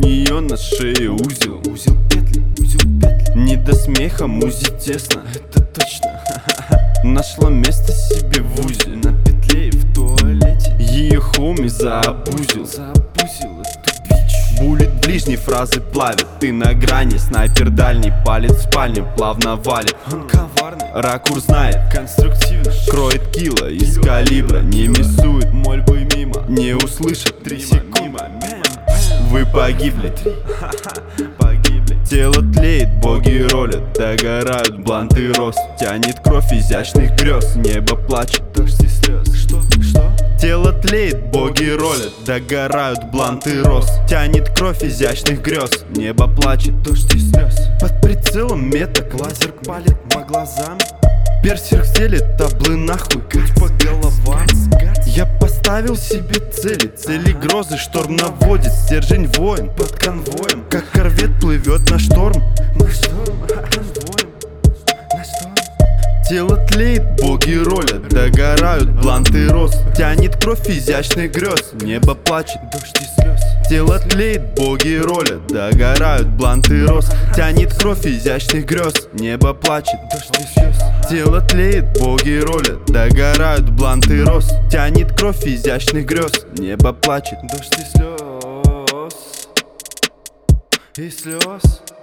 нее на шее узел. Узел петли, не до смеха, музе тесно, это точно. Нашла место себе в узеле, на петле и в туалете. Ее хоми заобузил эту бич. Булит ближней фразы плавит, ты на грани. Снайпер дальний палит в спальне, плавно валит. Он коварный, ракурс знает, конструктивно. Кроет кило из калибра, не миссует, мольбы мимо. Не услышит 3 секунды, вы погибли. Тело тлеет, боги ролят, догорают бланты роз. Тянет кровь изящных грез, небо плачет, дождь и слез. Что? Тело тлеет, боги ролят, догорают бланты роз. Тянет кровь изящных грез, небо плачет, дождь и слез. Под прицелом меток, лазер палит по глазам. Берсерк стелит таблы нахуй, кать по головам. Я поставил себе цели грозы, шторм наводит. Стержень воин под конвоем, как корвет плывет на шторм. Тело тлеет, боги ролят, догорают бланты роз. Тянет кровь изящных грез, небо плачет, дождь и слез. Тело тлеет, боги ролят, догорают бланты роз. Тянет кровь изящных грез, небо плачет, дождь и слез. Тело тлеет, боги ролят, догорают бланты роз. Тянет кровь изящных грез, небо плачет, дождь и слез.